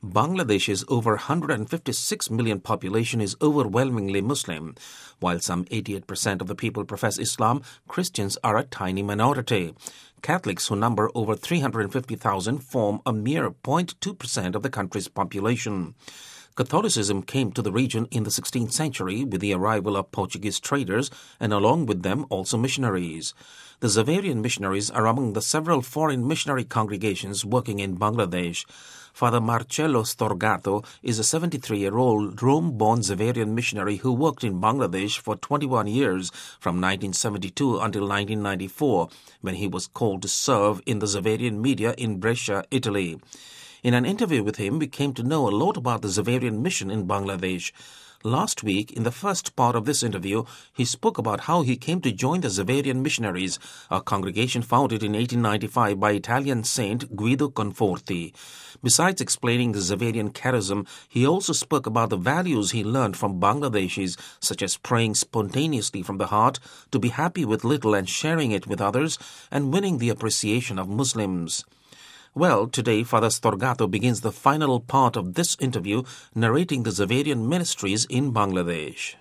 Bangladesh's over 156 million population is overwhelmingly Muslim. While some 88% of the people profess Islam, Christians are a tiny minority. Catholics, who number over 350,000, form a mere 0.2% of the country's population. Catholicism came to the region in the 16th century with the arrival of Portuguese traders and along with them also missionaries. The Xaverian missionaries are among the several foreign missionary congregations working in Bangladesh. Father Marcello Storgato is a 73-year-old Rome-born Xaverian missionary who worked in Bangladesh for 21 years from 1972 until 1994 when he was called to serve in the Xaverian media in Brescia, Italy. In an interview with him, we came to know a lot about the Xaverian mission in Bangladesh. Last week, in the first part of this interview, he spoke about how he came to join the Xaverian missionaries, a congregation founded in 1895 by Italian saint Guido Conforti. Besides explaining the Xaverian charism, he also spoke about the values he learned from Bangladeshis, such as praying spontaneously from the heart, to be happy with little and sharing it with others, and winning the appreciation of Muslims. Well, today Father Storgato begins the final part of this interview narrating the Xaverian ministries in Bangladesh.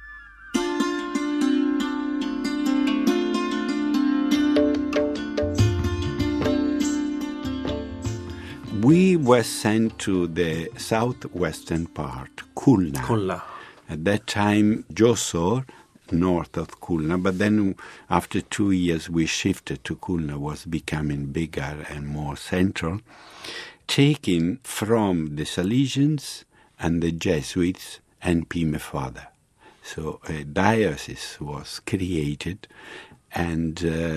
We were sent to the southwestern part, Khulna. At that time, Josor, north of Khulna, but then after 2 years we shifted to Khulna, was becoming bigger and more central, taken from the Salesians and the Jesuits and Pime Fada. So a diocese was created, and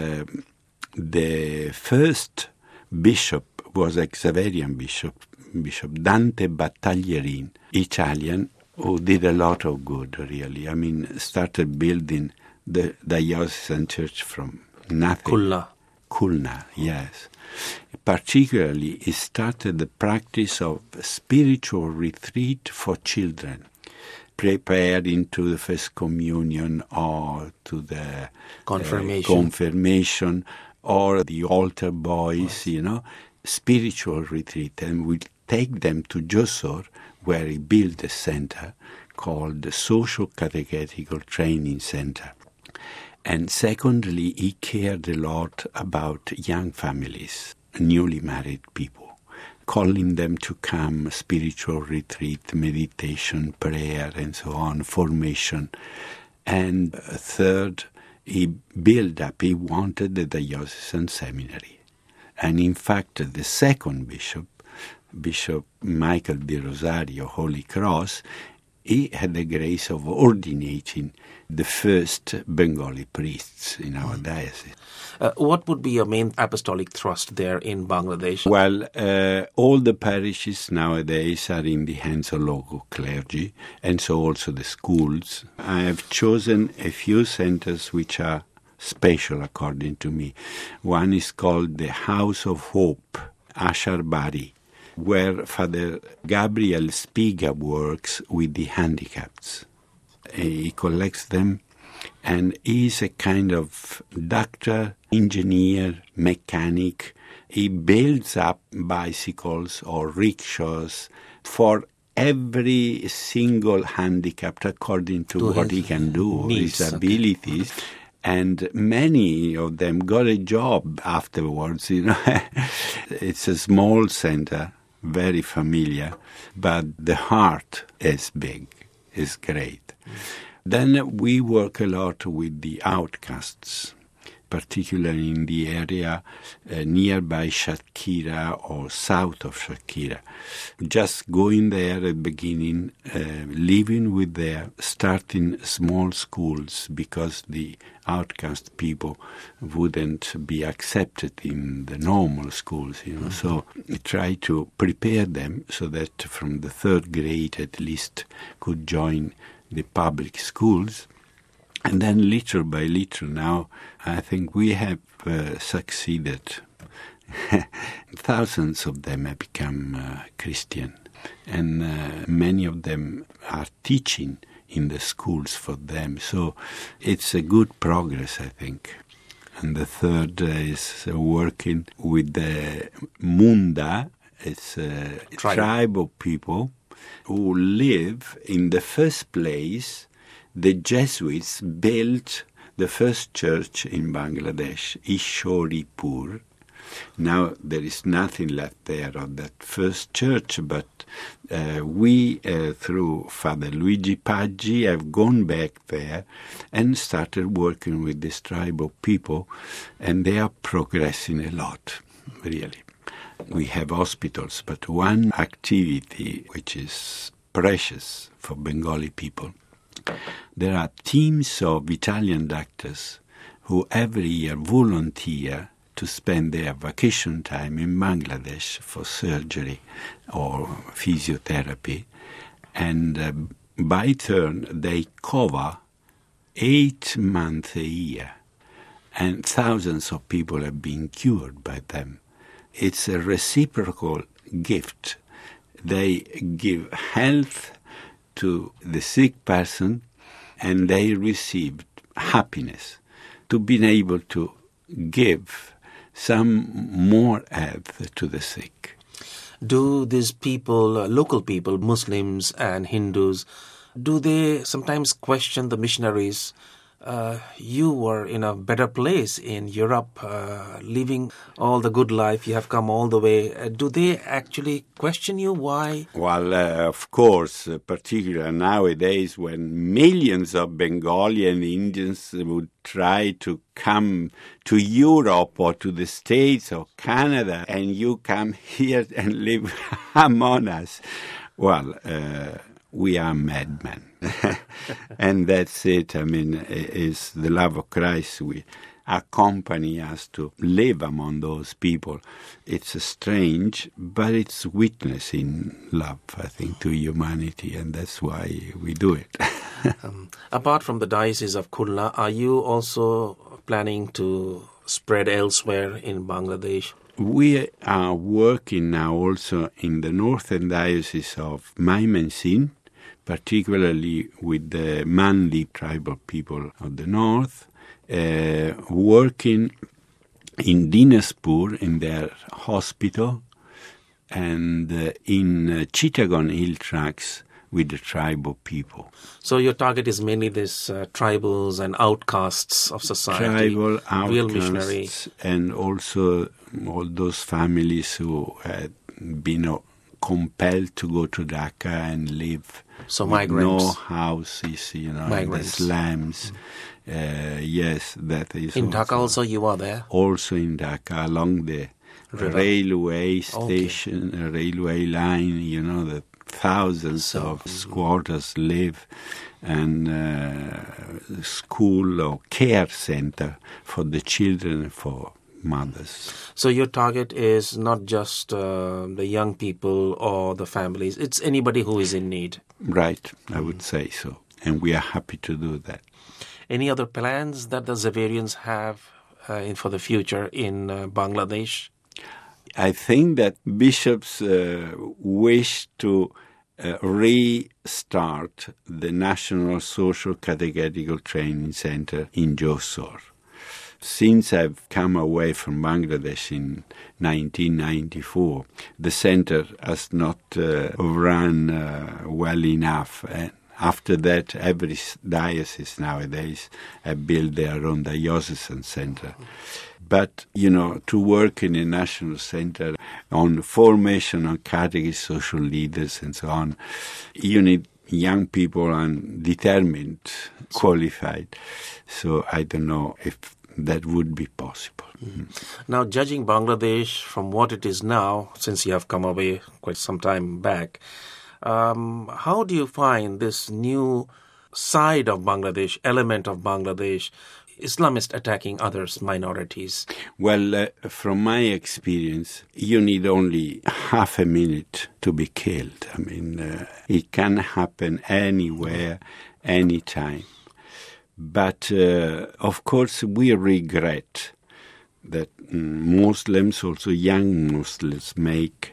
the first bishop was a Xaverian bishop, Bishop Dante Battaglierin, Italian, who did a lot of good, really. I mean, started building the diocesan church from nothing. Khulna, yes. Particularly, he started the practice of spiritual retreat for children, prepared into the First Communion or to the confirmation or the altar boys, spiritual retreat. And we take them to Josor, where he built a center called the Social Catechetical Training Center. And secondly, he cared a lot about young families, newly married people, calling them to come, spiritual retreat, meditation, prayer, and so on, formation. And third, he built up, he wanted the diocesan seminary. And in fact, the second bishop, Bishop Michael Di Rosario, Holy Cross, he had the grace of ordinating the first Bengali priests in our diocese. What would be your main apostolic thrust there in Bangladesh? Well, all the parishes nowadays are in the hands of local clergy, and so also the schools. I have chosen a few centers which are special according to me. One is called the House of Hope, Asharbari, where Father Gabriel Spiga works with the handicapped. He collects them, and he is a kind of doctor, engineer, mechanic. He builds up bicycles or rickshaws for every single handicapped according to what he can do, his abilities. Okay. And many of them got a job afterwards, It's a small center, very familiar, but the heart is big, is great. Then we work a lot with the outcasts, particularly in the area nearby Shatkhira or south of Shatkhira. Just going there at the beginning, living with them, starting small schools because the outcast people wouldn't be accepted in the normal schools, Mm-hmm. So we try to prepare them so that from the third grade at least could join the public schools. And then little by little now, I think we have succeeded. Thousands of them have become Christian, and many of them are teaching in the schools for them. So it's a good progress, I think. And the third is working with the Munda, It's a tribe of people who live in the first place. The Jesuits built the first church in Bangladesh, Ishoripur. Now there is nothing left there of that first church, but we, through Father Luigi Paggi, have gone back there and started working with this tribe of people, and they are progressing a lot, really. We have hospitals, but one activity which is precious for Bengali people, there are teams of Italian doctors who every year volunteer to spend their vacation time in Bangladesh for surgery or physiotherapy. And by turn, they cover 8 months a year. And thousands of people have been cured by them. It's a reciprocal gift. They give health to the sick person, and they receive happiness to being able to give some more health to the sick. Do these people, local people, Muslims and Hindus, do they sometimes question the missionaries? You were in a better place in Europe, living all the good life. You have come all the way. Do they actually question you? Why? Well, of course, particularly nowadays when millions of Bengali and Indians would try to come to Europe or to the States or Canada, and you come here and live among us. Well, we are madmen. And that's it. I mean, it's the love of Christ. We accompany us to live among those people. It's strange, but it's witnessing love, I think, to humanity, and that's why we do it. Apart from the Diocese of Khulna, are you also planning to spread elsewhere in Bangladesh? We are working now also in the northern diocese of Mymensingh, particularly with the Mandi tribal people of the north, working in Dinajpur in their hospital, and in Chittagong hill tracts with the tribal people. So your target is mainly this tribals and outcasts of society, tribal real missionary. And also all those families who had been compelled to go to Dhaka and live with migrants. no houses, Migrants. the slums. Yes, that is In Dhaka also you are there? Also in Dhaka, along the railway station, railway line, the thousands of squatters live, and school or care center for the children and for mothers. So your target is not just the young people or the families, it's anybody who is in need. Right, I would say so. And we are happy to do that. Any other plans that the Xaverians have for the future in Bangladesh? I think that bishops wish to restart the National Social Catechetical Training Center in Jessore. Since I've come away from Bangladesh in 1994, the center has not run well enough. And after that, every diocese nowadays have built their own diocesan center. But, to work in a national center on formation of catechist, social leaders, and so on, you need young people and determined, qualified. So I don't know if that would be possible. Mm-hmm. Now, judging Bangladesh from what it is now, since you have come away quite some time back, how do you find this new side of Bangladesh, element of Bangladesh, Islamists attacking others, minorities? Well, from my experience, you need only half a minute to be killed. I mean, it can happen anywhere, anytime. But, of course, we regret that Muslims, also young Muslims, make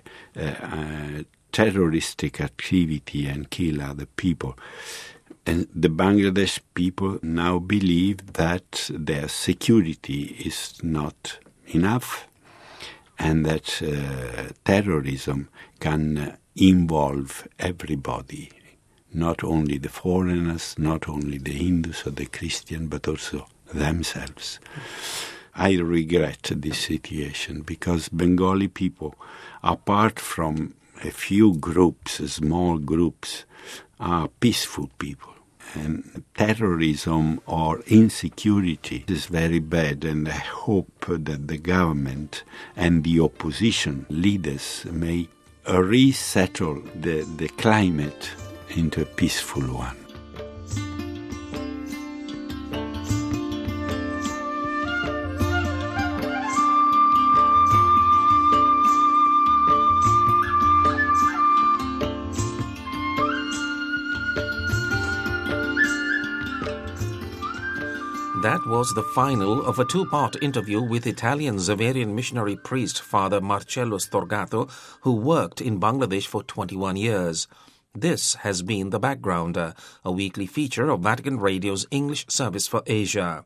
terroristic activity and kill other people. And the Bangladesh people now believe that their security is not enough, and that terrorism can involve everybody, not only the foreigners, not only the Hindus or the Christians, but also themselves. I regret this situation because Bengali people, apart from a few groups, small groups, are peaceful people. And terrorism or insecurity is very bad, and I hope that the government and the opposition leaders may resettle the climate into a peaceful one. That was the final of a two-part interview with Italian Xaverian missionary priest Father Marcello Storgato, who worked in Bangladesh for 21 years. This has been The Backgrounder, a weekly feature of Vatican Radio's English service for Asia.